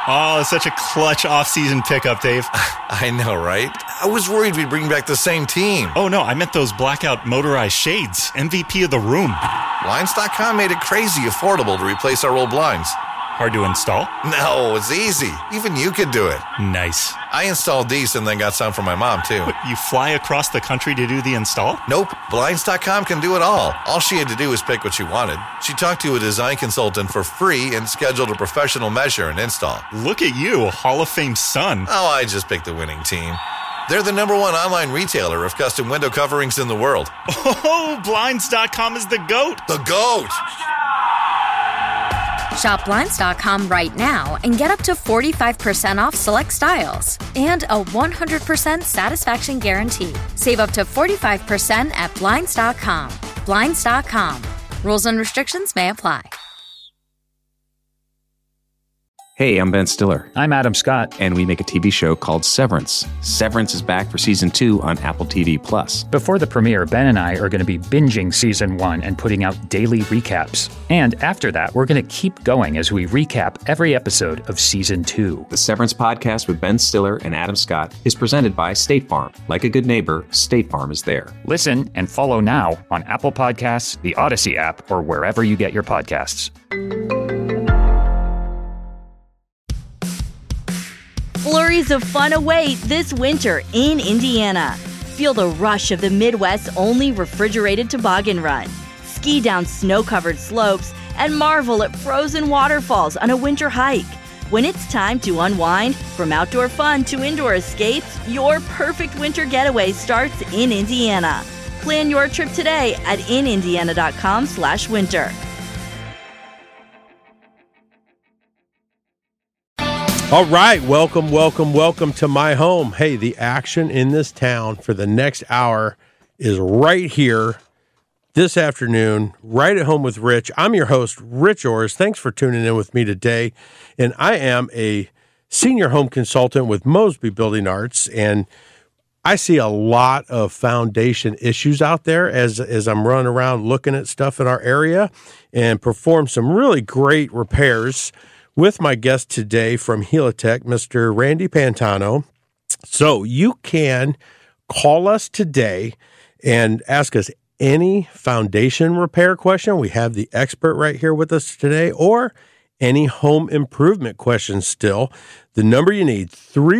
Oh, such a clutch off-season pickup, Dave. I know, right? I was worried we'd bring back the same team. Oh, no, I meant those blackout motorized shades. MVP of the room. Blinds.com made it crazy affordable to replace our old blinds. Hard to install? No, it's easy. Even you could do it. Nice. I installed these and then got some for my mom, too. What, you fly across the country to do the install? Nope. Blinds.com can do it all. All she had to do was pick what she wanted. She talked to a design consultant for free and scheduled a professional measure and install. Look at you, a Hall of Fame son. Oh, I just picked the winning team. They're the #1 online retailer of custom window coverings in the world. Oh, Blinds.com is the GOAT. The GOAT! Shop Blinds.com right now and get up to 45% off select styles and a 100% satisfaction guarantee. Save up to 45% at Blinds.com. Blinds.com. Rules and restrictions may apply. Hey, I'm Ben Stiller. I'm Adam Scott. And we make a TV show called Severance. Severance is back for Season 2 on Apple TV+. Before the premiere, Ben and I are going to be binging Season 1 and putting out daily recaps. And after that, we're going to keep going as we recap every episode of Season 2. The Severance podcast with Ben Stiller and Adam Scott is presented by State Farm. Like a good neighbor, State Farm is there. Listen and follow now on Apple Podcasts, the Odyssey app, or wherever you get your podcasts. Flurries of fun await this winter in Indiana. Feel the rush of the Midwest's only refrigerated toboggan run. Ski down snow-covered slopes and marvel at frozen waterfalls on a winter hike. When it's time to unwind, from outdoor fun to indoor escapes, your perfect winter getaway starts in Indiana. Plan your trip today at inindiana.com/winter. All right, welcome to my home. Hey, the action in this town for the next hour is right here this afternoon, right at home with Rich. I'm your host, Rich Orrs. Thanks for tuning in with me today. And I am a senior home consultant with Mosby Building Arts, and I see a lot of foundation issues out there as I'm running around looking at stuff in our area and perform some really great repairs with my guest today from Helitech, Mr. Randy Pantano. So you can call us today and ask us any foundation repair question. We have the expert right here with us today, or any home improvement questions still. The number you need,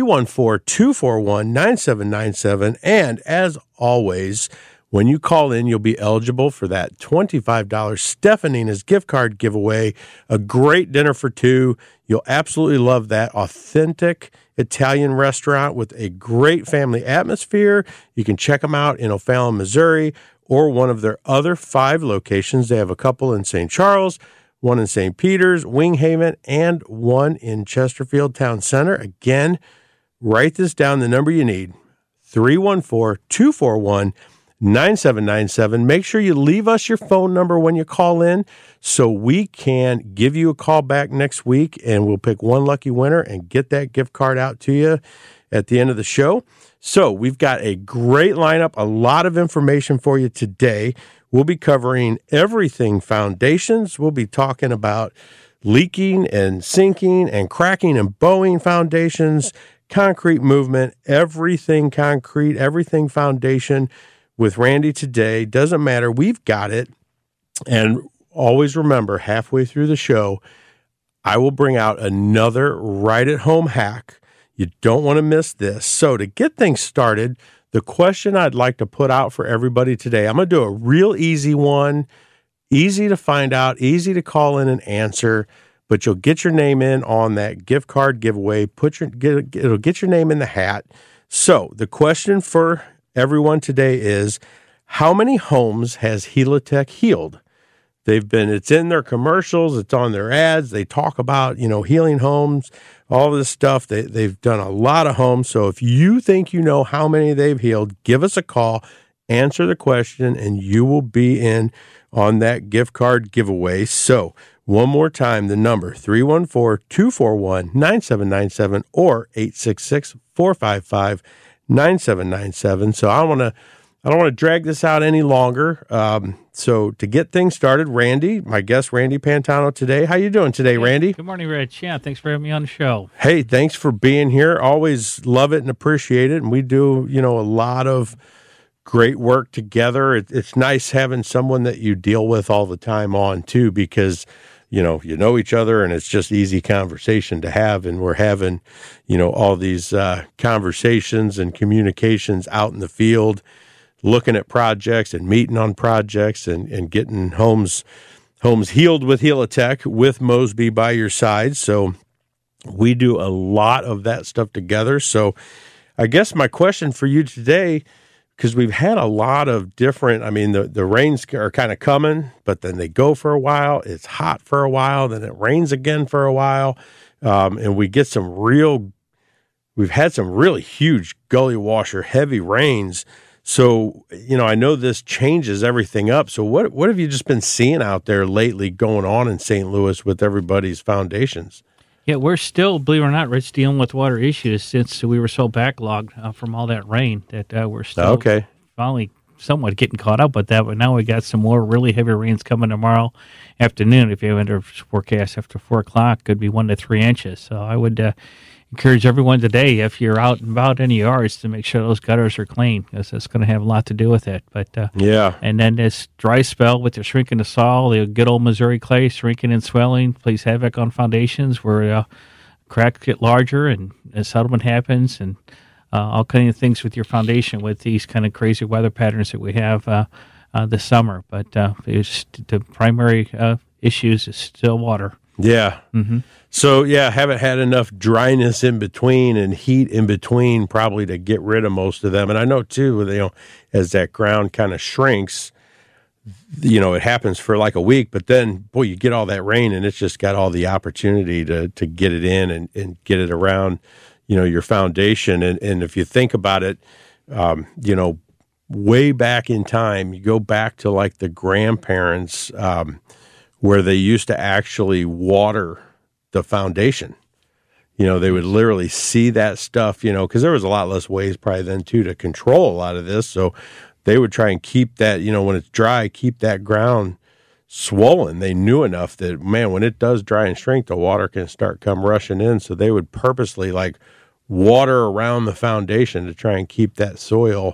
314-241-9797. And as always, when you call in, you'll be eligible for that $25 Stefanina's gift card giveaway, a great dinner for two. You'll absolutely love that authentic Italian restaurant with a great family atmosphere. You can check them out in O'Fallon, Missouri, or one of their other 5 locations. They have a couple in St. Charles, one in St. Peters, Winghaven, and one in Chesterfield Town Center. Again, write this down, the number you need, 314-241-9797. 9797. Make sure you leave us your phone number when you call in so we can give you a call back next week, and we'll pick one lucky winner and get that gift card out to you at the end of the show. So we've got a great lineup, a lot of information for you today. We'll be covering everything foundations. We'll be talking about leaking and sinking and cracking and bowing foundations, concrete movement, everything concrete, everything foundation. With Randy today, doesn't matter, we've got it. And always remember, halfway through the show, I will bring out another right-at-home hack. You don't want to miss this. So to get things started, the question I'd like to put out for everybody today, I'm going to do a real easy one, easy to find out, easy to call in and answer, but you'll get your name in on that gift card giveaway. It'll get your name in the hat. So the question for everyone today is, how many homes has Helitech healed? It's in their commercials, it's on their ads. They talk about, healing homes, all this stuff. They've done a lot of homes. So if you think you know how many they've healed, give us a call, answer the question, and you will be in on that gift card giveaway. So one more time, the number, 314-241-9797 or 866-455-9797. So I want to I don't want to drag this out any longer. So to get things started, Randy, my guest, Randy Pantano today. How you doing today, Randy? Good morning, Rich. Yeah, thanks for having me on the show. Hey, thanks for being here. Always love it and appreciate it. And we do, a lot of great work together. It's nice having someone that you deal with all the time on too, because you know each other, and it's just easy conversation to have. And we're having, all these conversations and communications out in the field, looking at projects and meeting on projects and getting homes healed with Helitech with Mosby by your side. So we do a lot of that stuff together. So I guess my question for you today, because we've had a lot of different, the rains are kind of coming, but then they go for a while. It's hot for a while, then it rains again for a while. And we get we've had some really huge gully washer, heavy rains. So, I know this changes everything up. So what have you just been seeing out there lately going on in St. Louis with everybody's foundations? Yeah, we're still, believe it or not, Rich, dealing with water issues since we were so backlogged from all that rain that we're still finally somewhat getting caught up with that. But now we got some more really heavy rains coming tomorrow afternoon. If you have a forecast after 4 o'clock, could be 1 to 3 inches. So I would encourage everyone today, if you're out and about in the yards, to make sure those gutters are clean, because that's going to have a lot to do with it. But and then this dry spell with the shrinking of soil, the good old Missouri clay shrinking and swelling, plays havoc on foundations where cracks get larger and settlement happens, and all kinds of things with your foundation with these kind of crazy weather patterns that we have this summer. But the primary issues is still water. Yeah. Mm-hmm. So, haven't had enough dryness in between and heat in between probably to get rid of most of them. And I know, too, as that ground kind of shrinks, it happens for like a week, but then, boy, you get all that rain and it's just got all the opportunity to get it in and get it around, your foundation. And if you think about it, way back in time, you go back to like the grandparents, where they used to actually water the foundation. They would literally see that stuff, because there was a lot less ways probably then too to control a lot of this. So they would try and keep that, when it's dry, keep that ground swollen. They knew enough that, man, when it does dry and shrink, the water can start come rushing in. So they would purposely water around the foundation to try and keep that soil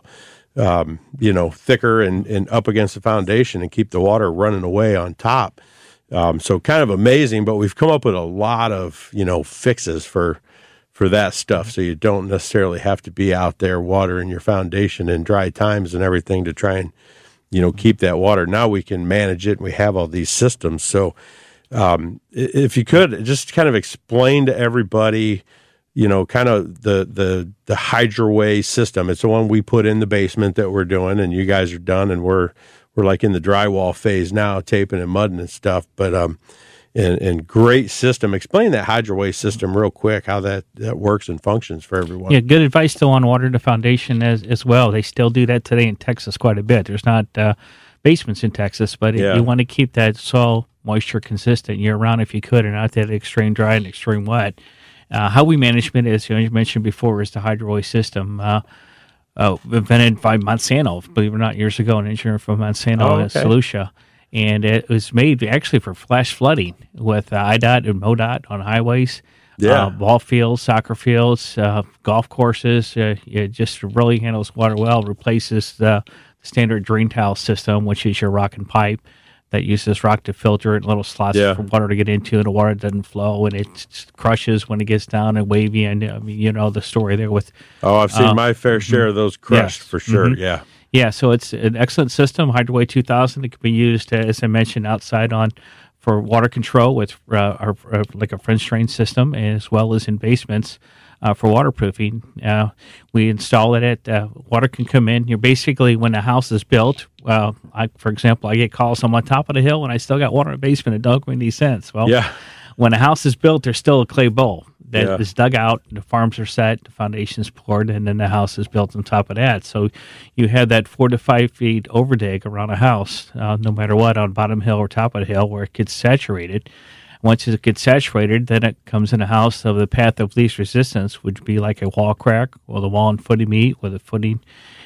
thicker and up against the foundation and keep the water running away on top. So kind of amazing, but we've come up with a lot of, fixes for that stuff. So you don't necessarily have to be out there watering your foundation in dry times and everything to try and, keep that water. Now we can manage it and we have all these systems. So if you could just kind of explain to everybody, kind of the HydroWay system. It's the one we put in the basement that we're doing, and you guys are done, and we're like in the drywall phase now, taping and mudding and stuff. But and great system. Explain that HydroWay system real quick, how that works and functions for everyone. Yeah, good advice still on watering the foundation as well. They still do that today in Texas quite a bit. There's not basements in Texas, but you want to keep that soil moisture consistent year round if you could, and not that extreme dry and extreme wet. How we manage it is, you mentioned before, is the HydroWay system. Invented by Monsanto, believe it or not, years ago, an engineer from Monsanto in St. Lucia. And it was made actually for flash flooding with IDOT and MoDOT on highways, ball fields, soccer fields, golf courses. It just really handles water well, replaces the standard drain tile system, which is your rock and pipe that uses rock to filter it, little slots for water to get into, and the water doesn't flow, and it crushes when it gets down and wavy. And the story there with. Oh, I've seen my fair share of those crushed for sure. Mm-hmm. Yeah. So it's an excellent system, HydroWay 2000. It can be used, as I mentioned, outside for water control with like a French drain system, as well as in basements. For waterproofing, we install it water can come in. Basically, when the house is built, for example, I get calls I'm on top of the hill and I still got water in the basement. It don't make any sense. Well, when a house is built, there's still a clay bowl that is dug out, the farms are set, the foundation's poured, and then the house is built on top of that. So you have that 4 to 5 feet overdig around a house, no matter what, on bottom hill or top of the hill, where it gets saturated. Once it gets saturated, then it comes in a house of the path of least resistance, which would be like a wall crack or the wall and footing meet, where the footing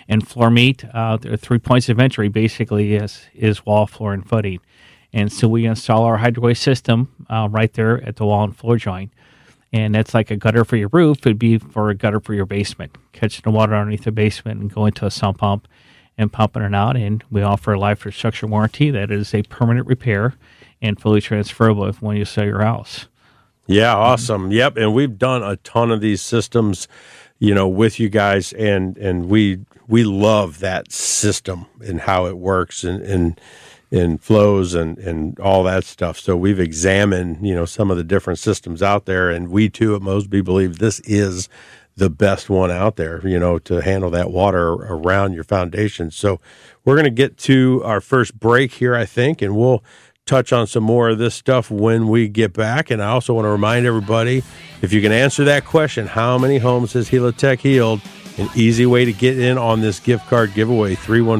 And floor meat, there are 3 points of entry basically is wall, floor, and footing. And so we install our HydroWay system right there at the wall and floor joint. And that's like a gutter for your roof. It'd be for a gutter for your basement, catching the water underneath the basement and going to a sump pump and pumping it out. And we offer a life or structure warranty that is a permanent repair and fully transferable when you sell your house. Yeah, awesome. Yep, and we've done a ton of these systems, with you guys, and we love that system and how it works and flows and all that stuff. So we've examined, some of the different systems out there, and we too at Mosby believe this is the best one out there, to handle that water around your foundation. So we're going to get to our first break here, I think, and we'll touch on some more of this stuff when we get back. And I also want to remind everybody, if you can answer that question, how many homes has Helitech healed? An easy way to get in on this gift card giveaway,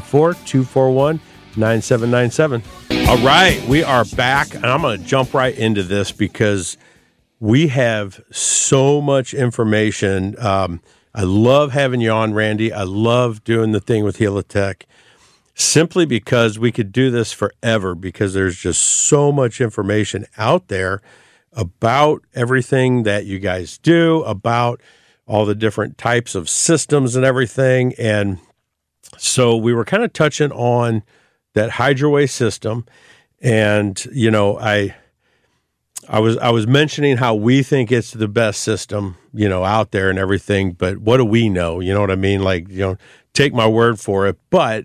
314-241-9797. All right, we are back, and I'm going to jump right into this because we have so much information. I love having you on, Randy. I love doing the thing with Helitech, simply because we could do this forever, because there's just so much information out there about everything that you guys do, about all the different types of systems and everything. And so we were kind of touching on that HydroWay system. And, I was mentioning how we think it's the best system, out there and everything, but what do we know? You know what I mean? Like, take my word for it. But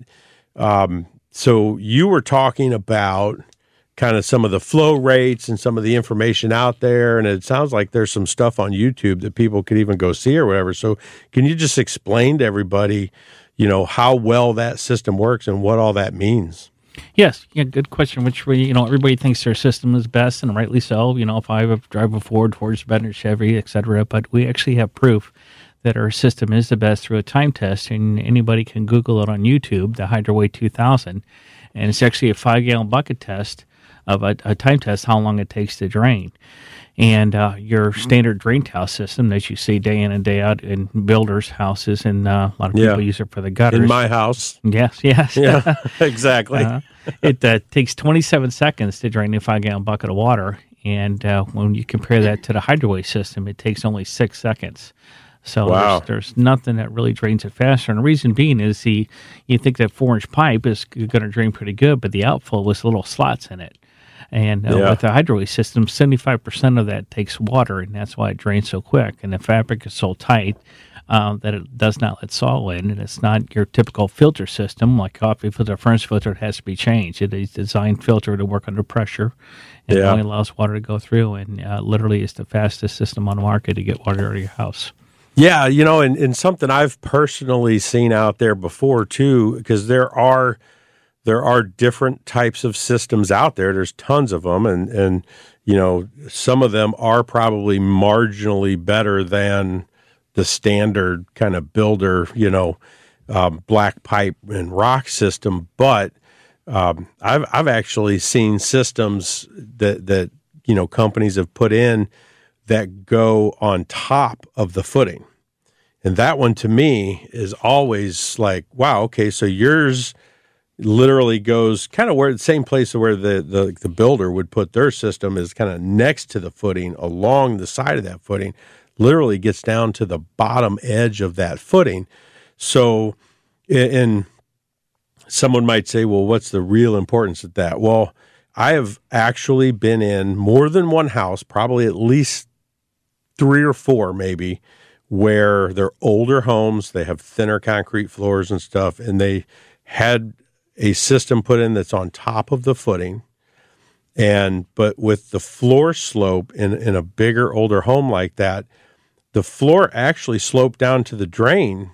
so you were talking about kind of some of the flow rates and some of the information out there, and it sounds like there's some stuff on YouTube that people could even go see or whatever. So can you just explain to everybody, how well that system works and what all that means? Yes, good question. Which everybody thinks their system is best, and rightly so. If I drive a Ford, Ford, Chevy, etc., but we actually have proof that our system is the best through a time test, and anybody can Google it on YouTube, the HydroWay 2000, and it's actually a 5-gallon bucket test of a time test, how long it takes to drain. And your standard drain towel system that you see day in and day out in builders' houses, and a lot of people use it for the gutters. In my house. Yes. Yeah, exactly. It takes 27 seconds to drain a 5-gallon bucket of water, and when you compare that to the HydroWay system, it takes only 6 seconds. So there's nothing that really drains it faster. And the reason being is you think that 4-inch pipe is going to drain pretty good, but the outflow with little slots in it. And with the HydroWay system, 75% of that takes water, and that's why it drains so quick. And the fabric is so tight that it does not let sol in, and it's not your typical filter system like coffee filter, furnace filter. It has to be changed. It is designed filter to work under pressure, and it only allows water to go through. And literally, it's the fastest system on the market to get water out of your house. Yeah, and something I've personally seen out there before too, because there are different types of systems out there. There's tons of them, and some of them are probably marginally better than the standard kind of builder, black pipe and rock system. But I've actually seen systems that companies have put in that go on top of the footing. And that one to me is always like, wow, okay, so yours literally goes kind of where the same place where the builder would put their system is kind of next to the footing, along the side of that footing, literally gets down to the bottom edge of that footing. So, and someone might say, well, what's the real importance of that? Well, I have actually been in more than one house, probably at least 3 or 4 maybe, where they're older homes, they have thinner concrete floors and stuff, and they had a system put in that's on top of the footing, but with the floor slope in a bigger, older home like that, the floor actually sloped down to the drain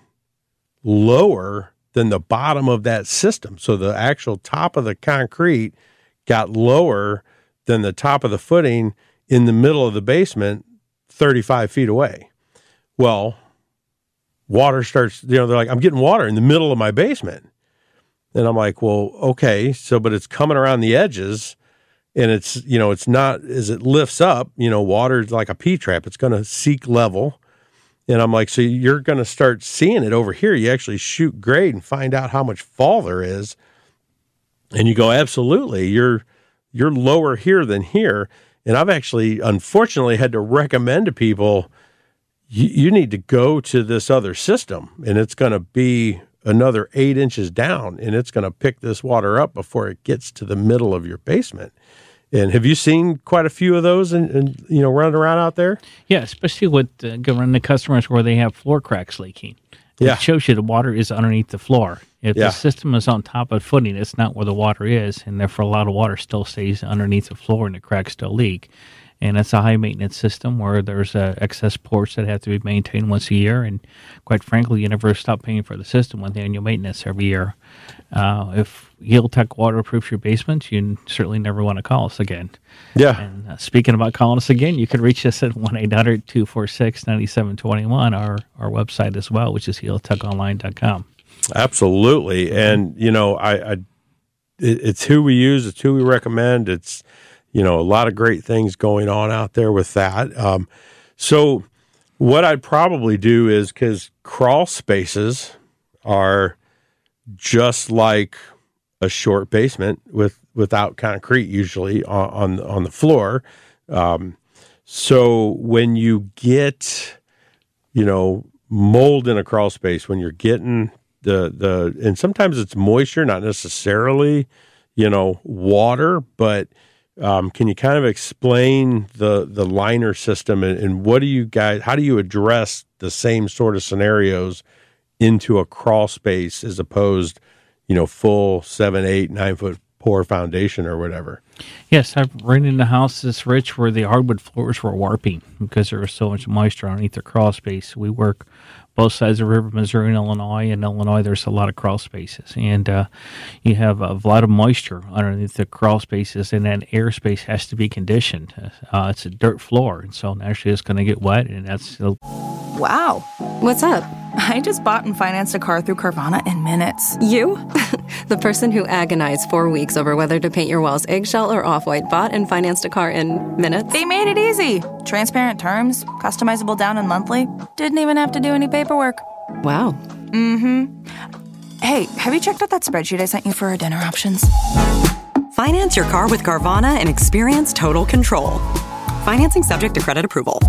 lower than the bottom of that system. So the actual top of the concrete got lower than the top of the footing in the middle of the basement, 35 feet away. Well, water starts, they're like, I'm getting water in the middle of my basement. And I'm like, well, okay, but it's coming around the edges, and it's, it's not, as it lifts up, water is like a P-trap. It's going to seek level, And I'm like, so you're going to start seeing it over here. You actually shoot grade and find out how much fall there is. And you go, absolutely, you're lower here than here. And I've actually, unfortunately, had to recommend to people, you need to go to this other system, and it's going to be another 8 inches down, and it's going to pick this water up before it gets to the middle of your basement. And have you seen quite a few of those and running around out there? Yeah, especially with running the customers where they have floor cracks leaking. Yeah. It shows you the water is underneath the floor. If the system is on top of footing, it's not where the water is, and therefore a lot of water still stays underneath the floor and the cracks still leak. And it's a high-maintenance system where there's excess ports that have to be maintained once a year, and quite frankly, you never stop paying for the system with annual maintenance every year. If Helitech waterproofs your basement, you certainly never want to call us again. Yeah. And speaking about calling us again, you can reach us at 1-800-246-9721, our website as well, which is helitechonline.com. Absolutely. And, it's who we use. It's who we recommend. It's, a lot of great things going on out there with that. So what I'd probably do is, because crawl spaces are just like a short basement without concrete usually on the floor. So when you get, mold in a crawl space, when you're getting and sometimes it's moisture, not necessarily, water, but can you kind of explain the liner system and what do you guys, how do you address the same sort of scenarios into a crawl space as opposed, full 7, 8, 9 foot pour foundation or whatever? Yes, I've run into houses, Rich, where the hardwood floors were warping because there was so much moisture underneath the crawl space. We work both sides of the river, Missouri and Illinois. In Illinois, there's a lot of crawl spaces, and you have a lot of moisture underneath the crawl spaces, and that airspace has to be conditioned. It's a dirt floor, and so naturally it's going to get wet, and that's... Wow. What's up? I just bought and financed a car through Carvana in minutes. You? The person who agonized 4 weeks over whether to paint your walls eggshell or off-white bought and financed a car in minutes? They made it easy. Transparent terms, customizable down and monthly. Didn't even have to do any paperwork. Wow. Mm-hmm. Hey, have you checked out that spreadsheet I sent you for our dinner options? Finance your car with Carvana and experience total control. Financing subject to credit approval.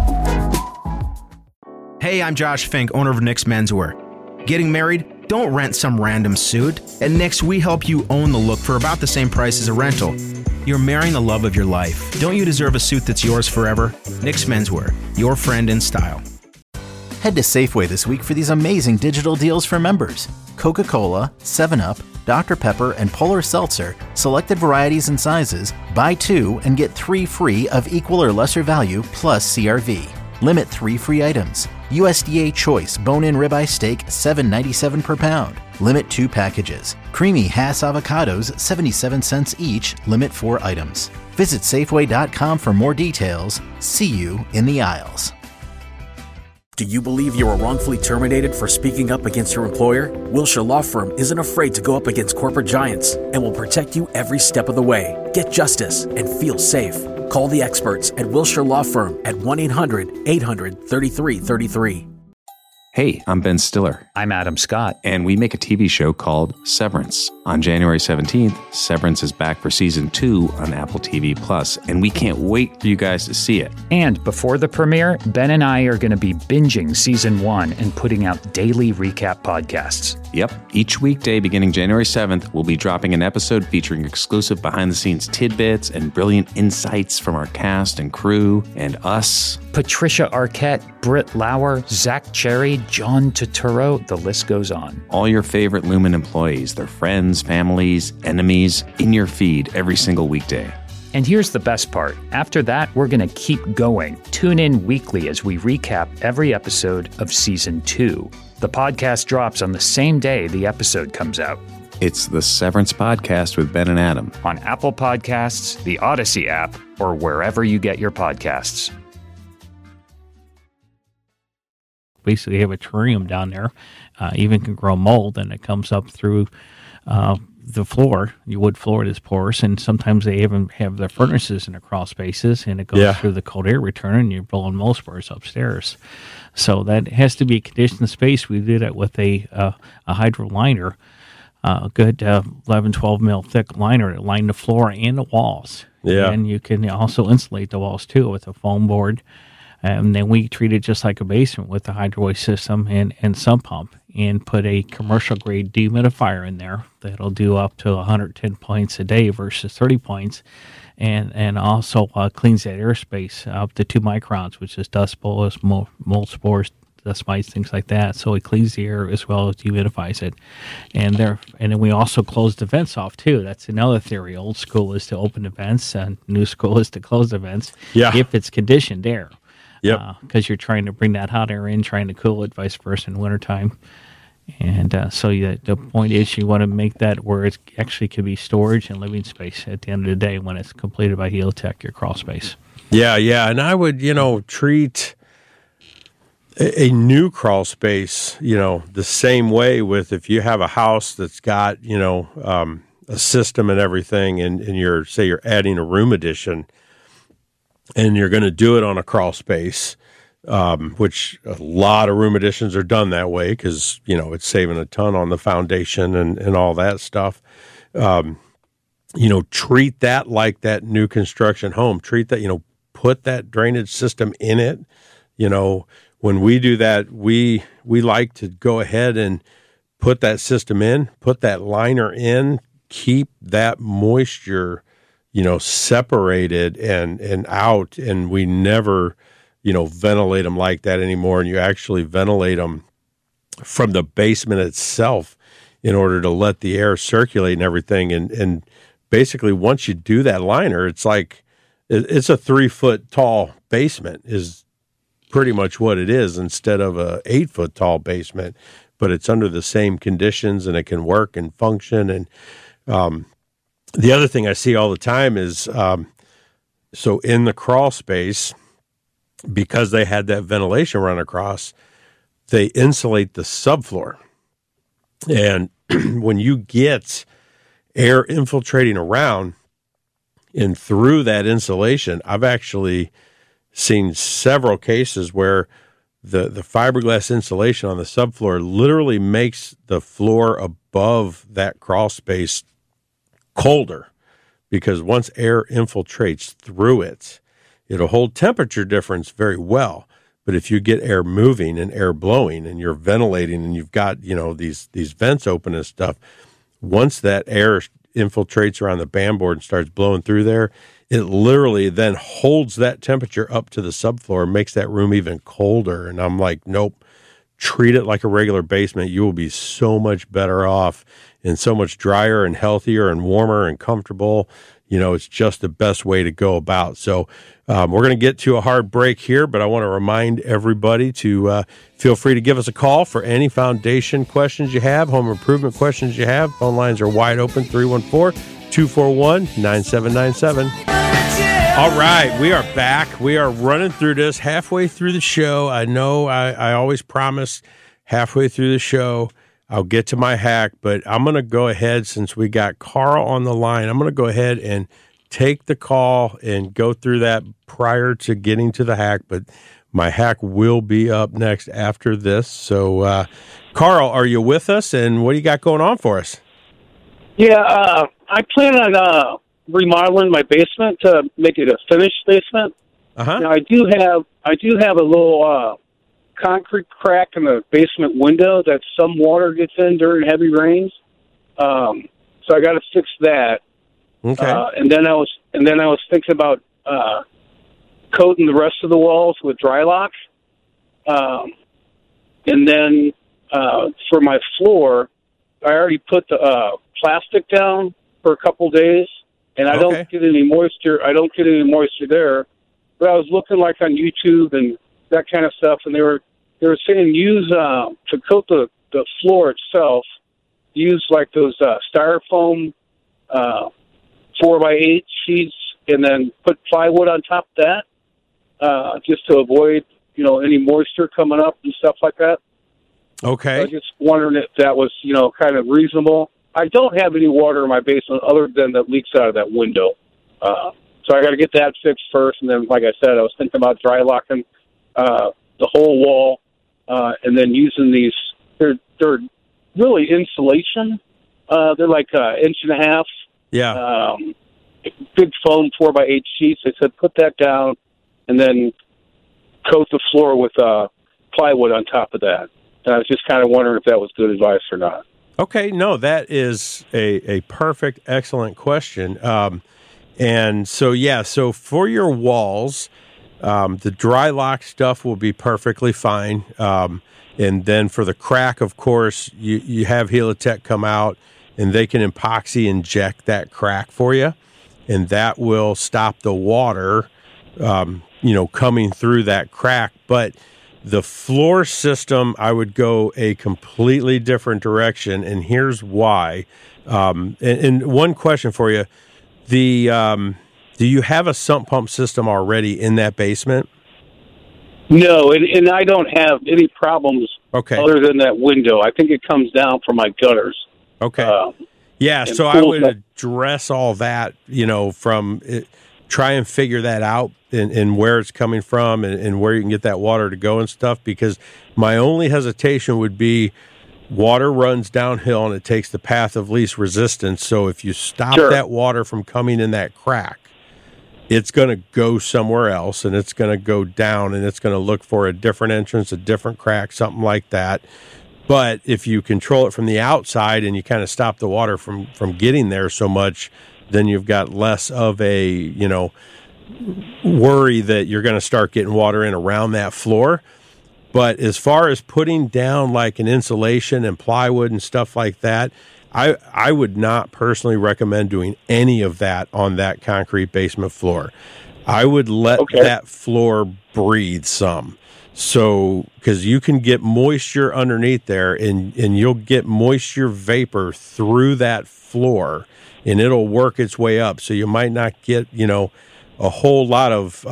Hey, I'm Josh Fink, owner of Nick's Menswear. Getting married? Don't rent some random suit. At Nick's, we help you own the look for about the same price as a rental. You're marrying the love of your life. Don't you deserve a suit that's yours forever? Nick's Menswear, your friend in style. Head to Safeway this week for these amazing digital deals for members. Coca-Cola, 7-Up, Dr. Pepper, and Polar Seltzer, selected varieties and sizes, buy 2 and get 3 free of equal or lesser value plus CRV. Limit 3 free items. USDA Choice bone-in ribeye steak, $7.97 per pound. Limit 2 packages. Creamy Hass avocados, 77 cents each. Limit 4 items. Visit Safeway.com for more details. See you in the aisles. Do you believe you were wrongfully terminated for speaking up against your employer? Wilshire Law Firm isn't afraid to go up against corporate giants and will protect you every step of the way. Get justice and feel safe. Call the experts at Wilshire Law Firm at 1-800-800-3333. Hey, I'm Ben Stiller. I'm Adam Scott. And we make a TV show called Severance. On January 17th, Severance is back for season 2 on Apple TV+, and we can't wait for you guys to see it. And before the premiere, Ben and I are going to be binging season 1 and putting out daily recap podcasts. Yep. Each weekday beginning January 7th, we'll be dropping an episode featuring exclusive behind-the-scenes tidbits and brilliant insights from our cast and crew and us. Patricia Arquette, Britt Lauer, Zach Cherry, John Turturro, the list goes on. All your favorite Lumen employees, their friends, families, enemies, in your feed every single weekday. And here's the best part. After that, we're going to keep going. Tune in weekly as we recap every episode of Season 2. The podcast drops on the same day the episode comes out. It's the Severance Podcast with Ben and Adam. On Apple Podcasts, the Odyssey app, or wherever you get your podcasts. Basically have a terrarium down there, even can grow mold, and it comes up through the floor, your wood floor is porous, and sometimes they even have their furnaces in the crawl spaces, and it goes through the cold air return, and you're blowing moisture upstairs. So that has to be a conditioned space. We do that with a hydro liner, a good 11, 12 mil thick liner that line the floor and the walls. Yeah. And you can also insulate the walls too with a foam board. And then we treat it just like a basement with the hydro system and sump pump, and put a commercial grade dehumidifier in there that'll do up to 110 points a day versus 30 points. And also cleans that airspace up to 2 microns, which is dust bolus, mold spores, dust mites, things like that. So it cleans the air as well as dehumidifies it. And then we also close the vents off too. That's another theory. Old school is to open the vents, and new school is to close the vents if it's conditioned air. Because you're trying to bring that hot air in, trying to cool it, vice versa in wintertime. And the point is you want to make that where it actually could be storage and living space at the end of the day when it's completed by Helitech, your crawl space. Yeah. And I would, treat a new crawl space, the same way with if you have a house that's got, a system and everything, and you're adding a room addition, and you're going to do it on a crawl space, which a lot of room additions are done that way because, it's saving a ton on the foundation and all that stuff. Treat that like that new construction home. Treat that, put that drainage system in it. When we do that, we like to go ahead and put that system in, put that liner in, keep that moisture separated and out, and we never, ventilate them like that anymore. And you actually ventilate them from the basement itself in order to let the air circulate and everything. And basically, once you do that liner, it's like it's a 3-foot tall basement is pretty much what it is instead of a 8-foot tall basement, but it's under the same conditions and it can work and function. And the other thing I see all the time is, so in the crawl space, because they had that ventilation run across, they insulate the subfloor. And when you get air infiltrating around and through that insulation, I've actually seen several cases where the fiberglass insulation on the subfloor literally makes the floor above that crawl space colder, because once air infiltrates through it, it'll hold temperature difference very well. But if you get air moving and air blowing and you're ventilating and you've got, these vents open and stuff, once that air infiltrates around the band board and starts blowing through there, it literally then holds that temperature up to the subfloor and makes that room even colder. And I'm like, nope, treat it like a regular basement. You will be so much better off and so much drier and healthier and warmer and comfortable. It's just the best way to go about. So we're going to get to a hard break here, but I want to remind everybody to feel free to give us a call for any foundation questions you have, home improvement questions you have. Phone lines are wide open, 314-241-9797. All right, we are back. We are running through this halfway through the show. I know I always promise halfway through the show I'll get to my hack, but I'm going to go ahead, since we got Carl on the line, I'm going to go ahead and take the call and go through that prior to getting to the hack, but my hack will be up next after this. So, Carl, are you with us, and what do you got going on for us? Yeah, I plan on remodeling my basement to make it a finished basement. Now, I do have a little concrete crack in the basement window that some water gets in during heavy rains. So I got to fix that. Okay. And then I was thinking about coating the rest of the walls with Drylock. And then for my floor, I already put the plastic down for a couple days, and I don't get any moisture. I don't get any moisture there. But I was looking on YouTube and that kind of stuff, and they were saying use to coat the floor itself, use those styrofoam 4x8 sheets, and then put plywood on top of that, just to avoid any moisture coming up and stuff like that. Okay. So I was just wondering if that was kind of reasonable. I don't have any water in my basement other than that leaks out of that window. So I got to get that fixed first, and then, like I said, I was thinking about dry locking the whole wall, and then using these. They're really insulation. They're like an inch and a half. Yeah. Big foam 4x8 sheets. They said put that down, and then coat the floor with plywood on top of that. And I was just kind of wondering if that was good advice or not. Okay, no, that is a perfect, excellent question. And so for your walls, the dry lock stuff will be perfectly fine. And then for the crack, of course, you have Helitech come out, and they can epoxy inject that crack for you, and that will stop the water, coming through that crack. But the floor system, I would go a completely different direction, and here's why. And one question for you. Do you have a sump pump system already in that basement? No, and I don't have any problems other than that window. I think it comes down from my gutters. Okay. So I would address all that, try and figure that out and where it's coming from and where you can get that water to go and stuff, because my only hesitation would be water runs downhill and it takes the path of least resistance. So if you stop that water from coming in that crack, it's going to go somewhere else, and it's going to go down, and it's going to look for a different entrance, a different crack, something like that. But if you control it from the outside and you kind of stop the water from getting there so much, then you've got less of a, worry that you're going to start getting water in around that floor. But as far as putting down like an insulation and plywood and stuff like that, I would not personally recommend doing any of that on that concrete basement floor. I would let that floor breathe some. So, because you can get moisture underneath there, and you'll get moisture vapor through that floor, and it'll work its way up. So you might not get, a whole lot of,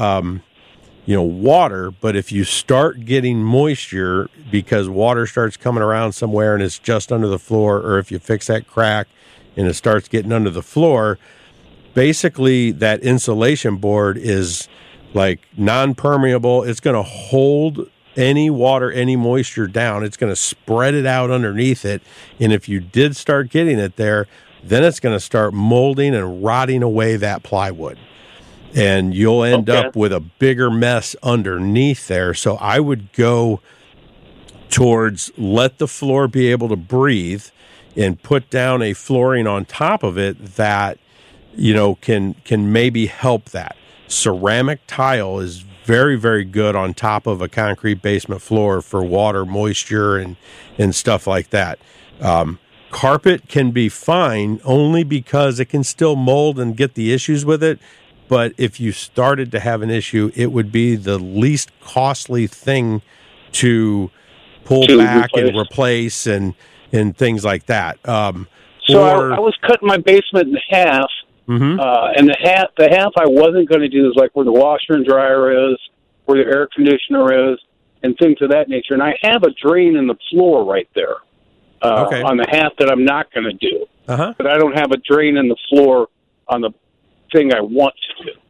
water, but if you start getting moisture because water starts coming around somewhere and it's just under the floor, or if you fix that crack and it starts getting under the floor, basically that insulation board is like non-permeable. It's going to hold any water, any moisture down. It's going to spread it out underneath it. And if you did start getting it there, then it's going to start molding and rotting away that plywood. And you'll end up with a bigger mess underneath there. So I would go towards let the floor be able to breathe and put down a flooring on top of it that, can maybe help that. Ceramic tile is very, very good on top of a concrete basement floor for water, moisture, and stuff like that. Carpet can be fine only because it can still mold and get the issues with it. But if you started to have an issue, it would be the least costly thing to pull back and replace and things like that. I was cutting my basement in half, and the half I wasn't going to do is like where the washer and dryer is, where the air conditioner is, and things of that nature. And I have a drain in the floor right there on the half that I'm not going to do. But I don't have a drain in the floor on the thing I want to do.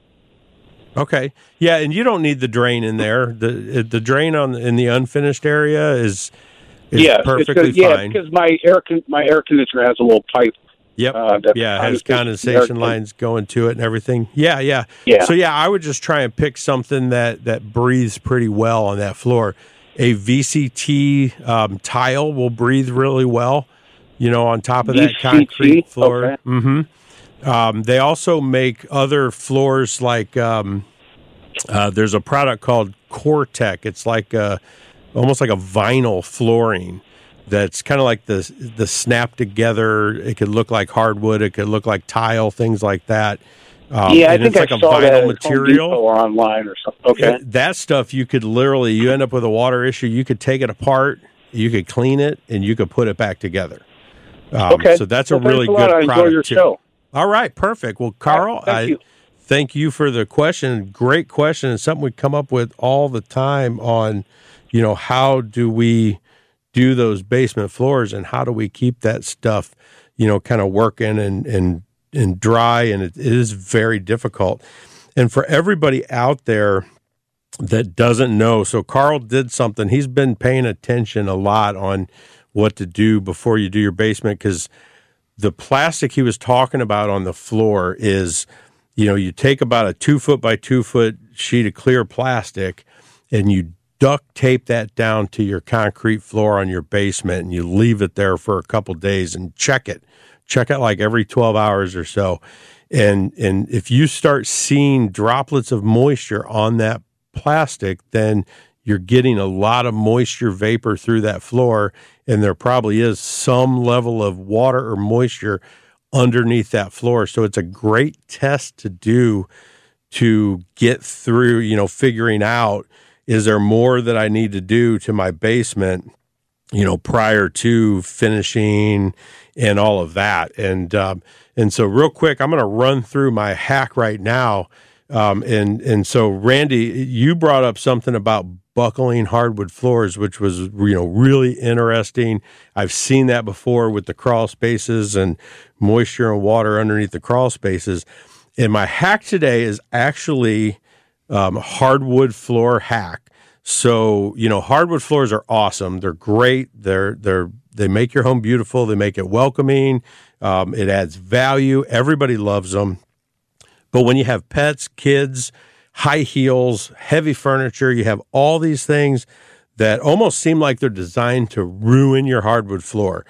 Okay. Yeah, and you don't need the drain in there. The drain in the unfinished area is perfectly fine. Yeah, because my air conditioner has a little pipe. Yep. It has condensation lines going to it and everything. Yeah. So I would just try and pick something that breathes pretty well on that floor. A VCT tile will breathe really well, on top of that concrete floor. Okay. They also make other floors like there's a product called Core-Tech. It's like almost like a vinyl flooring that's kind of like the snap together. It could look like hardwood. It could look like tile, things like that. I think I saw that at material Home Depot or online or something. Okay, that stuff you end up with a water issue. You could take it apart, you could clean it, and you could put it back together. So that's a really good product. I enjoy your show. All right, perfect. Well, Carl, thank you for the question. Great question, and something we come up with all the time on, how do we do those basement floors and how do we keep that stuff kind of working and dry, and it is very difficult. And for everybody out there that doesn't know, so Carl did something. He's been paying attention a lot on what to do before you do your basement, because the plastic he was talking about on the floor is, you take about a 2 foot by 2 foot sheet of clear plastic and you duct tape that down to your concrete floor on your basement, and you leave it there for a couple days and check it like every 12 hours or so. And if you start seeing droplets of moisture on that plastic, then you're getting a lot of moisture vapor through that floor, and there probably is some level of water or moisture underneath that floor. So it's a great test to do to get through, figuring out, is there more that I need to do to my basement, prior to finishing and all of that. And so real quick, I'm going to run through my hack right now. And so Randy, you brought up something about buckling hardwood floors, which was, really interesting. I've seen that before with the crawl spaces and moisture and water underneath the crawl spaces. And my hack today is actually hardwood floor hack. So, hardwood floors are awesome. They're great. They make your home beautiful. They make it welcoming. It adds value. Everybody loves them. But when you have pets, kids, high heels, heavy furniture, you have all these things that almost seem like they're designed to ruin your hardwood floor.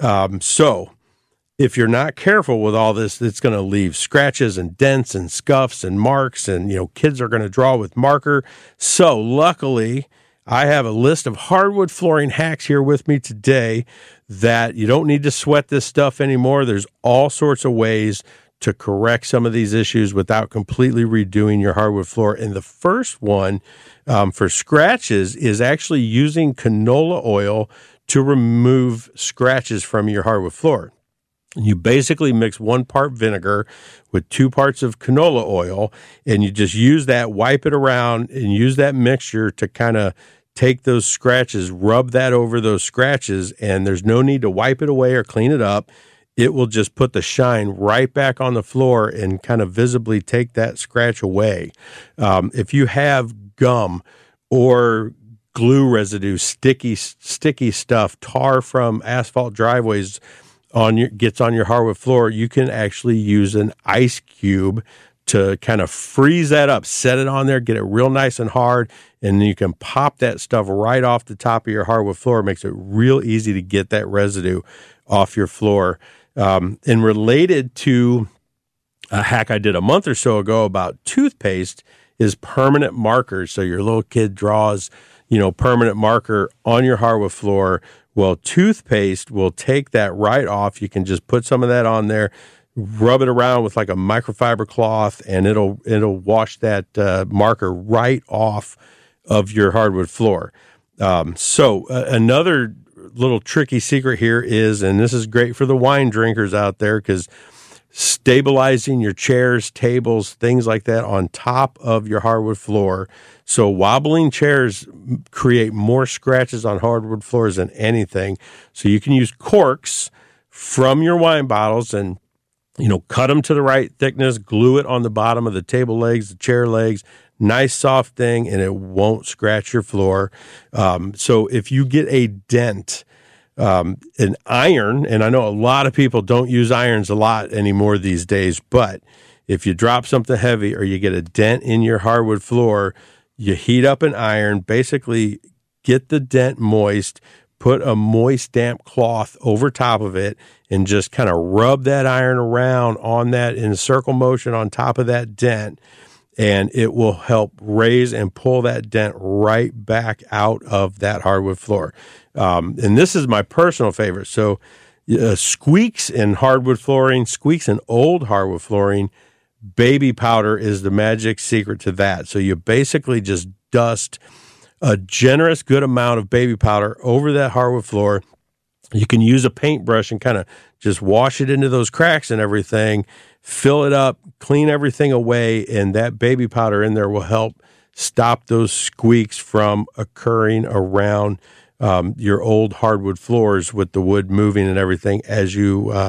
So if you're not careful with all this, it's going to leave scratches and dents and scuffs and marks, and, kids are going to draw with marker. So luckily, I have a list of hardwood flooring hacks here with me today that you don't need to sweat this stuff anymore. There's all sorts of ways to correct some of these issues without completely redoing your hardwood floor. And the first one for scratches is actually using canola oil to remove scratches from your hardwood floor. You basically mix 1 part vinegar with 2 parts of canola oil, and you just use that, wipe it around, and use that mixture to kind of take those scratches, rub that over those scratches, and there's no need to wipe it away or clean it up. It will just put the shine right back on the floor and kind of visibly take that scratch away. If you have gum or glue residue, sticky stuff, tar from asphalt driveways gets on your hardwood floor, you can actually use an ice cube to kind of freeze that up, set it on there, get it real nice and hard, and then you can pop that stuff right off the top of your hardwood floor. It makes it real easy to get that residue off your floor. And related to a hack I did a month or so ago about toothpaste is permanent markers. So your little kid draws, permanent marker on your hardwood floor. Well, toothpaste will take that right off. You can just put some of that on there, rub it around with like a microfiber cloth, and it'll wash that marker right off of your hardwood floor. So another little tricky secret here is, and this is great for the wine drinkers out there, because stabilizing your chairs, tables, things like that on top of your hardwood floor. So wobbling chairs create more scratches on hardwood floors than anything. So you can use corks from your wine bottles and, cut them to the right thickness, glue it on the bottom of the table legs, the chair legs, nice soft thing, and it won't scratch your floor. So if you get a dent, an iron, and I know a lot of people don't use irons a lot anymore these days, but if you drop something heavy or you get a dent in your hardwood floor, you heat up an iron, basically get the dent moist, put a moist, damp cloth over top of it, and just kind of rub that iron around on that in circle motion on top of that dent, and it will help raise and pull that dent right back out of that hardwood floor. And this is my personal favorite. So squeaks in hardwood flooring, squeaks in old hardwood flooring, baby powder is the magic secret to that. So you basically just dust a generous good amount of baby powder over that hardwood floor. You can use a paintbrush and kind of just wash it into those cracks and everything, fill it up, clean everything away, and that baby powder in there will help stop those squeaks from occurring around your old hardwood floors with the wood moving and everything as you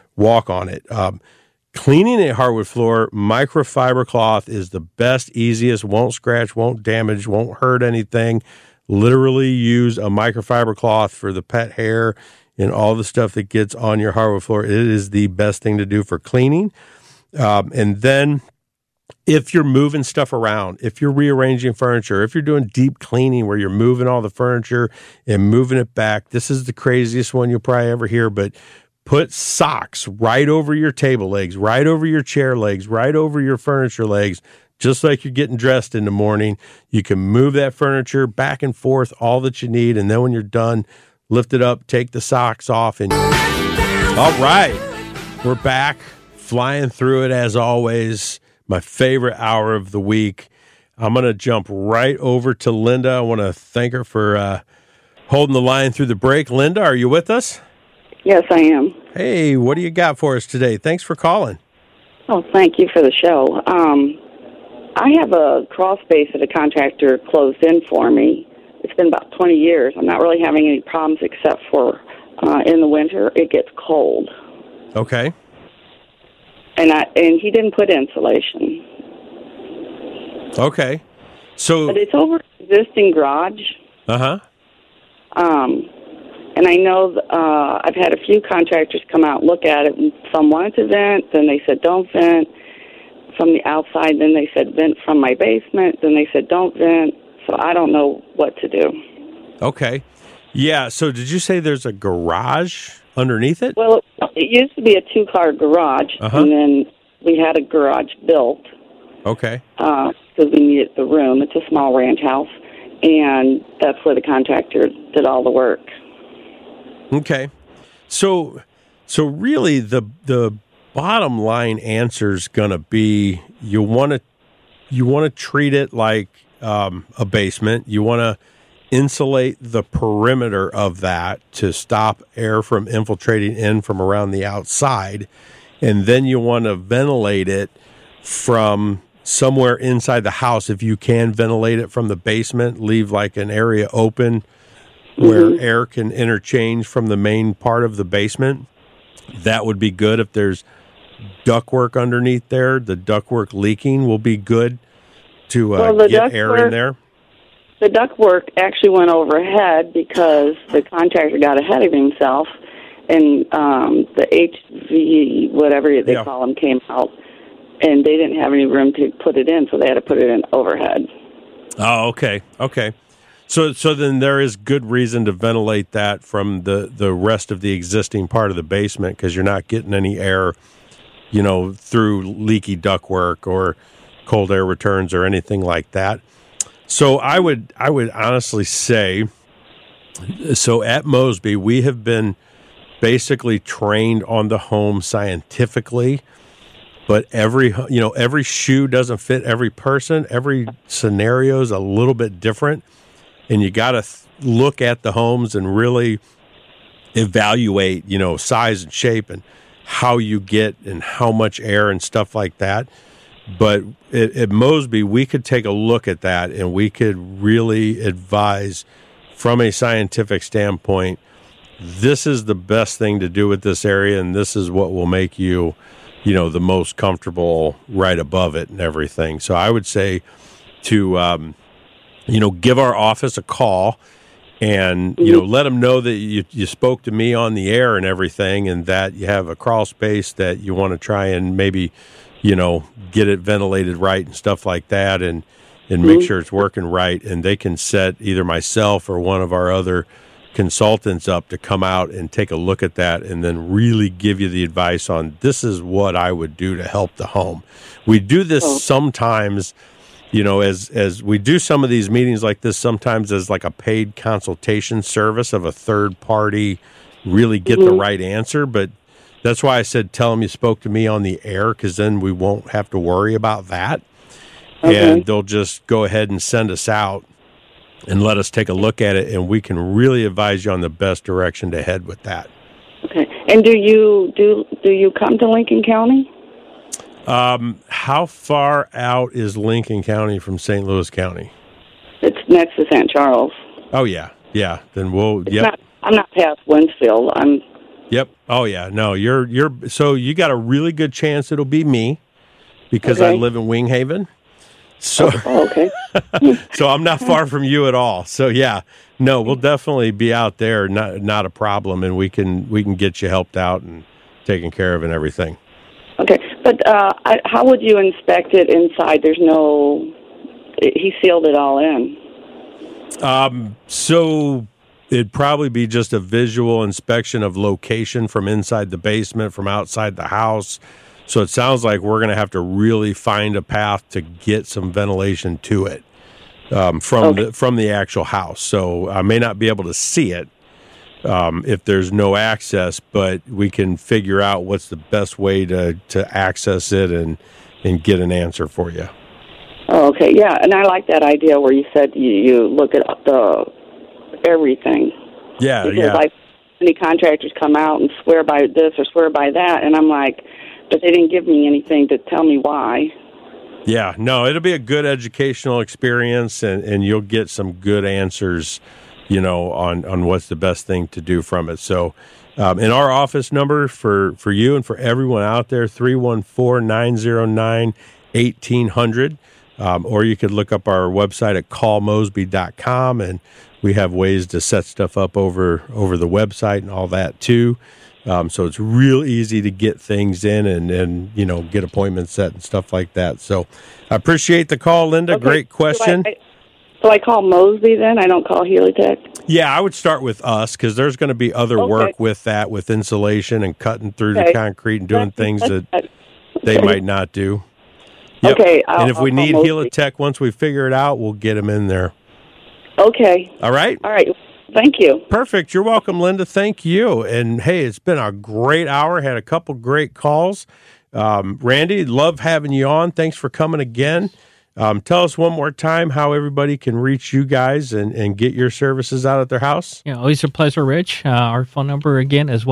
walk on it. Cleaning a hardwood floor, microfiber cloth is the best, easiest, won't scratch, won't damage, won't hurt anything. Literally use a microfiber cloth for the pet hair and all the stuff that gets on your hardwood floor. It is the best thing to do for cleaning. And then if you're moving stuff around, if you're rearranging furniture, if you're doing deep cleaning where you're moving all the furniture and moving it back, this is the craziest one you'll probably ever hear, but put socks right over your table legs, right over your chair legs, right over your furniture legs, just like you're getting dressed in the morning. You can move that furniture back and forth, all that you need, and then when you're done, lift it up, take the socks off, and all right, we're back, flying through it as always. My favorite hour of the week. I'm going to jump right over to Linda. I want to thank her for holding the line through the break. Linda, are you with us? Yes, I am. Hey, what do you got for us today? Thanks for calling. Oh, thank you for the show. I have a crawl space that a contractor closed in for me. It's been about 20 years. I'm not really having any problems except for in the winter it gets cold. Okay. And he didn't put insulation. Okay. So, but it's over existing garage. Uh-huh. And I know I've had a few contractors come out and look at it. And some wanted to vent, then they said don't vent from the outside. Then they said vent from my basement. Then they said don't vent. So I don't know what to do. Okay. Yeah, so did you say there's a garage underneath it? Well, it used to be a two-car garage, and then we had a garage built. Okay. Because we needed the room. It's a small ranch house, and that's where the contractor did all the work. Okay. So really the bottom line answer is going to be you want to treat it like a basement. You want to insulate the perimeter of that to stop air from infiltrating in from around the outside. And then you want to ventilate it from somewhere inside the house. If you can ventilate it from the basement, leave like an area open where air can interchange from the main part of the basement. That would be good. If there's ductwork underneath there, the ductwork leaking will be good to get air in there. The ductwork actually went overhead because the contractor got ahead of himself, and the HV, whatever they call them, came out, and they didn't have any room to put it in, so they had to put it in overhead. Oh, okay. So then there is good reason to ventilate that from the rest of the existing part of the basement because you're not getting any air, through leaky ductwork or cold air returns or anything like that. So I would honestly say, so at Mosby, we have been basically trained on the home scientifically, but every shoe doesn't fit every person. Every scenario is a little bit different, and you got to look at the homes and really evaluate, size and shape and how you get and how much air and stuff like that. But at Mosby, we could take a look at that and we could really advise from a scientific standpoint, this is the best thing to do with this area and this is what will make you, the most comfortable right above it and everything. So I would say to, give our office a call and, let them know that you spoke to me on the air and everything and that you have a crawl space that you want to try and maybe get it ventilated right and stuff like that and make sure it's working right. And they can set either myself or one of our other consultants up to come out and take a look at that and then really give you the advice on this is what I would do to help the home. We do this sometimes, as we do some of these meetings like this, sometimes as like a paid consultation service of a third party, really get the right answer. But that's why I said, tell them you spoke to me on the air, because then we won't have to worry about that. Okay. And they'll just go ahead and send us out and let us take a look at it, and we can really advise you on the best direction to head with that. Okay. And do you come to Lincoln County? How far out is Lincoln County from St. Louis County? It's next to St. Charles. Oh, yeah. Yeah. Then we'll, I'm not past Winsfield. I'm Yep. Oh yeah. No, you're so you got a really good chance it'll be me because I live in Winghaven. So okay. So I'm not far from you at all. So yeah, no, we'll definitely be out there. Not a problem, and we can get you helped out and taken care of and everything. Okay, but how would you inspect it inside? He sealed it all in. So it'd probably be just a visual inspection of location from inside the basement, from outside the house. So it sounds like we're going to have to really find a path to get some ventilation to it from the actual house. So I may not be able to see it if there's no access, but we can figure out what's the best way to access it and get an answer for you. Oh, okay, yeah, and I like that idea where you said you look at everything. Yeah, because like many contractors come out and swear by this or swear by that, and I'm like, but they didn't give me anything to tell me why. Yeah, no, it'll be a good educational experience, and you'll get some good answers, on what's the best thing to do from it. So in our office number for you and for everyone out there, 314-909-1800. Or you could look up our website at callmosby.com, and we have ways to set stuff up over the website and all that too. So it's real easy to get things in and get appointments set and stuff like that. So I appreciate the call, Linda. Okay. Great question. So I call Mosby then? I don't call Helitech? Yeah, I would start with us because there's going to be other work with that, with insulation and cutting through the concrete and doing things that they might not do. Yep. Okay. And if we need Helitech, once we figure it out, we'll get them in there. Okay. All right? All right. Thank you. Perfect. You're welcome, Linda. Thank you. And, hey, it's been a great hour. Had a couple great calls. Randy, love having you on. Thanks for coming again. Tell us one more time how everybody can reach you guys and get your services out at their house. Yeah, always a pleasure, Rich. Our phone number, again, is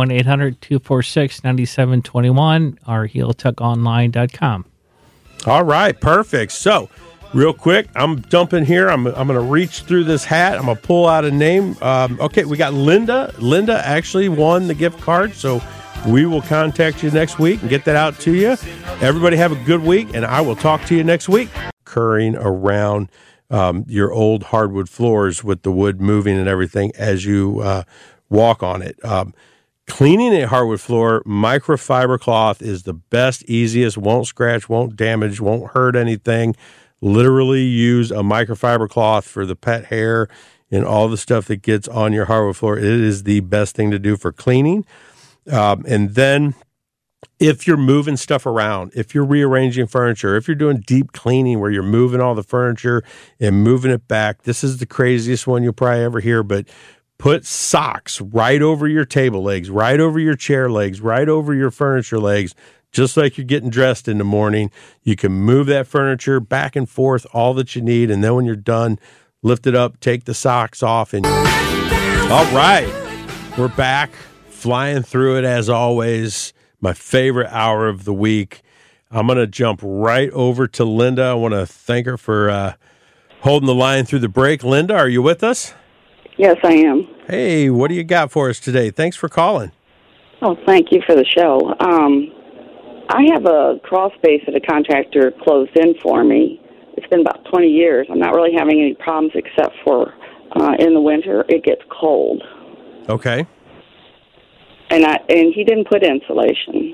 1-800-246-9721 or helitechonline.com. All right, perfect. So, real quick, I'm dumping here. I'm going to reach through this hat. I'm going to pull out a name. Okay, we got Linda. Linda actually won the gift card, so we will contact you next week and get that out to you. Everybody have a good week, and I will talk to you next week. Occurring around your old hardwood floors with the wood moving and everything as you walk on it. Cleaning a hardwood floor, microfiber cloth is the best, easiest, won't scratch, won't damage, won't hurt anything. Literally use a microfiber cloth for the pet hair and all the stuff that gets on your hardwood floor. It is the best thing to do for cleaning. And then if you're moving stuff around, if you're rearranging furniture, if you're doing deep cleaning where you're moving all the furniture and moving it back, this is the craziest one you'll probably ever hear, but put socks right over your table legs, right over your chair legs, right over your furniture legs, just like you're getting dressed in the morning. You can move that furniture back and forth, all that you need, and then when you're done, lift it up, take the socks off, and all right, we're back, flying through it as always. My favorite hour of the week. I'm going to jump right over to Linda. I want to thank her for holding the line through the break. Linda, are you with us? Yes, I am. Hey, what do you got for us today? Thanks for calling. Oh, thank you for the show. I have a crawl space that a contractor closed in for me. It's been about 20 years. I'm not really having any problems except for in the winter it gets cold. Okay. And he didn't put insulation.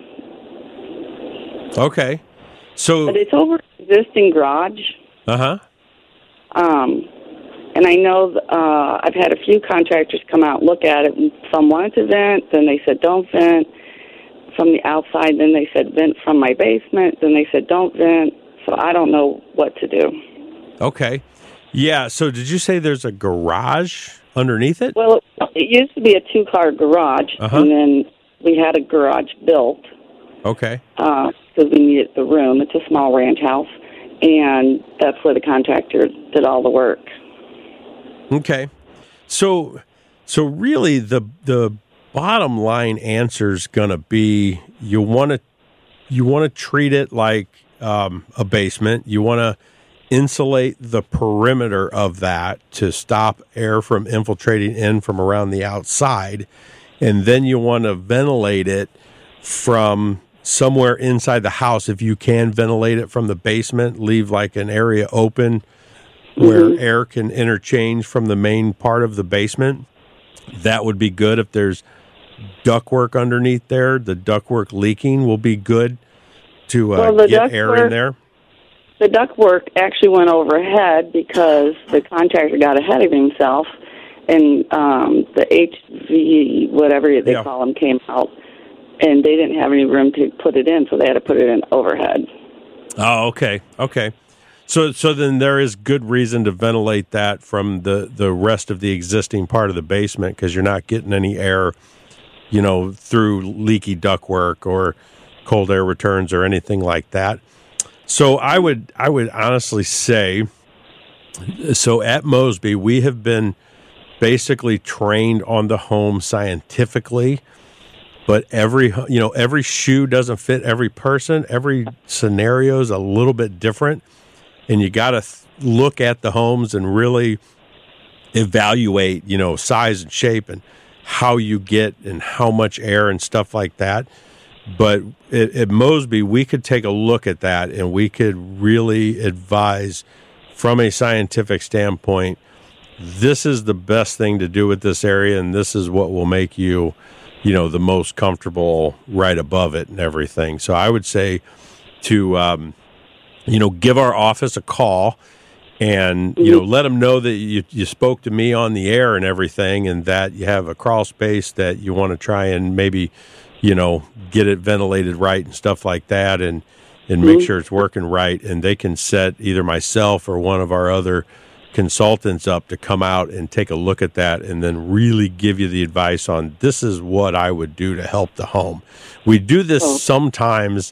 Okay. So, but it's over existing garage. Uh-huh. And I know I've had a few contractors come out and look at it, and some wanted to vent, then they said don't vent from the outside, then they said vent from my basement, then they said don't vent, so I don't know what to do. Okay. Yeah, so did you say there's a garage underneath it? Well, it used to be a two-car garage, and then we had a garage built. Okay. Because we needed the room. It's a small ranch house, and that's where the contractor did all the work. Okay. So really the bottom line answer is going to be you want to treat it like a basement. You want to insulate the perimeter of that to stop air from infiltrating in from around the outside. and then you want to ventilate it from somewhere inside the house. If you can ventilate it from the basement, leave like an area open where air can interchange from the main part of the basement. That would be good. If there's ductwork underneath there, the ductwork leaking will be good to get air in there. The ductwork actually went overhead because the contractor got ahead of himself, and the HV, whatever they call them, came out, and they didn't have any room to put it in, so they had to put it in overhead. Oh, okay. So then there is good reason to ventilate that from the rest of the existing part of the basement, because you're not getting any air, through leaky ductwork or cold air returns or anything like that. So I would honestly say, so at Mosby, we have been basically trained on the home scientifically, but every shoe doesn't fit every person. Every scenario is a little bit different, and you got to look at the homes and really evaluate, size and shape and how you get and how much air and stuff like that. But at Mosby, we could take a look at that, and we could really advise from a scientific standpoint, this is the best thing to do with this area, and this is what will make you, the most comfortable right above it and everything. So I would say to, give our office a call and, let them know that you spoke to me on the air and everything, and that you have a crawl space that you want to try and maybe, get it ventilated right and stuff like that, and make sure it's working right. And they can set either myself or one of our other consultants up to come out and take a look at that, and then really give you the advice on this is what I would do to help the home. We do this sometimes,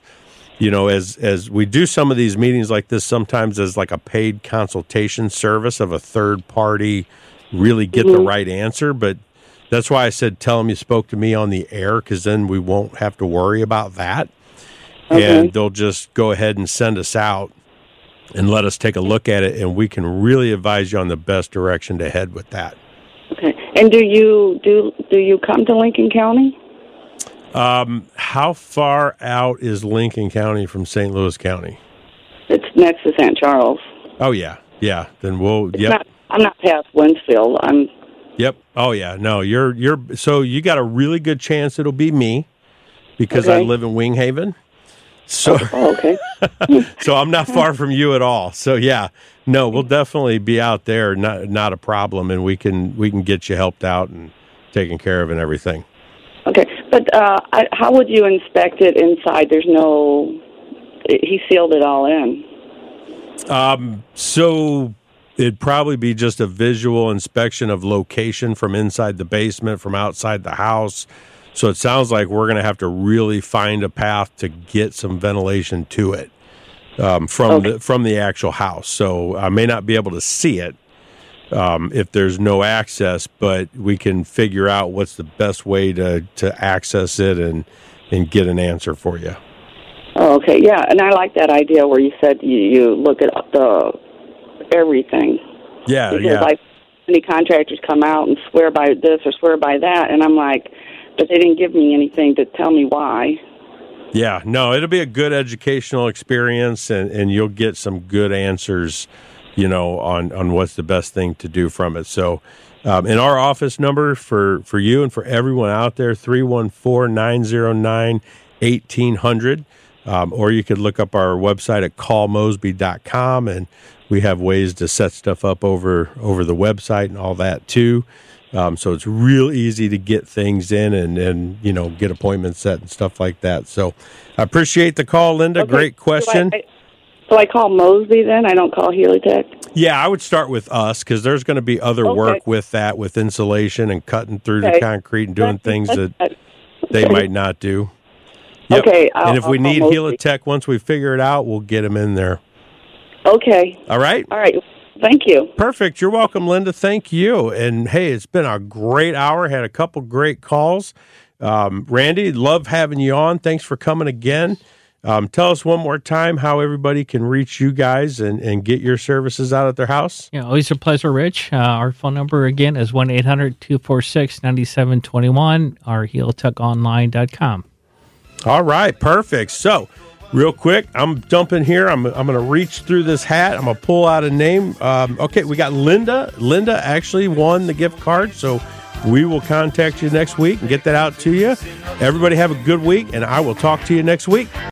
as we do some of these meetings like this, sometimes as like a paid consultation service of a third party, really get the right answer. But that's why I said, tell them you spoke to me on the air, because then we won't have to worry about that. Okay. And they'll just go ahead and send us out and let us take a look at it, and we can really advise you on the best direction to head with that. Okay. And do you come to Lincoln County? How far out is Lincoln County from St. Louis County? It's next to St. Charles. Oh, yeah. Then I'm not past Winsfield. Yep. Oh, yeah. No, so you got a really good chance it'll be me, because I live in Winghaven. So, okay. So I'm not far from you at all. So yeah, no, we'll definitely be out there. Not a problem. And we can get you helped out and taken care of and everything. Okay. But, how would you inspect it inside? He sealed it all in. So it'd probably be just a visual inspection of location from inside the basement, from outside the house. So it sounds like we're going to have to really find a path to get some ventilation to it from the actual house. So I may not be able to see it if there's no access, but we can figure out what's the best way to access it and get an answer for you. Oh, okay. Yeah, and I like that idea where you said you look at everything. Yeah, because like many contractors come out and swear by this or swear by that, and I'm like, but they didn't give me anything to tell me why. Yeah, no, it'll be a good educational experience, and you'll get some good answers, on what's the best thing to do from it. So, in our office number for you and for everyone out there, 314-909-1800, or you could look up our website at callmosby.com, and we have ways to set stuff up over the website and all that too. So it's real easy to get things in and get appointments set and stuff like that. So I appreciate the call, Linda. Okay. Great question. So I call Mosby then? I don't call Helitech? Yeah, I would start with us, because there's going to be other work with that, with insulation and cutting through the concrete and doing things that they might not do. Yep. Okay. And if we need Helitech, once we figure it out, we'll get them in there. Okay. All right? All right. Thank you. Perfect. You're welcome, Linda. Thank you. And, hey, it's been a great hour. Had a couple great calls. Randy, love having you on. Thanks for coming again. Tell us one more time how everybody can reach you guys and get your services out at their house. Yeah, always a pleasure, Rich. Our phone number, again, is 1-800-246-9721 or heeltechonline.com. All right, perfect. So, real quick, I'm dumping here. I'm going to reach through this hat. I'm going to pull out a name. Okay, we got Linda. Linda actually won the gift card, so we will contact you next week and get that out to you. Everybody have a good week, and I will talk to you next week.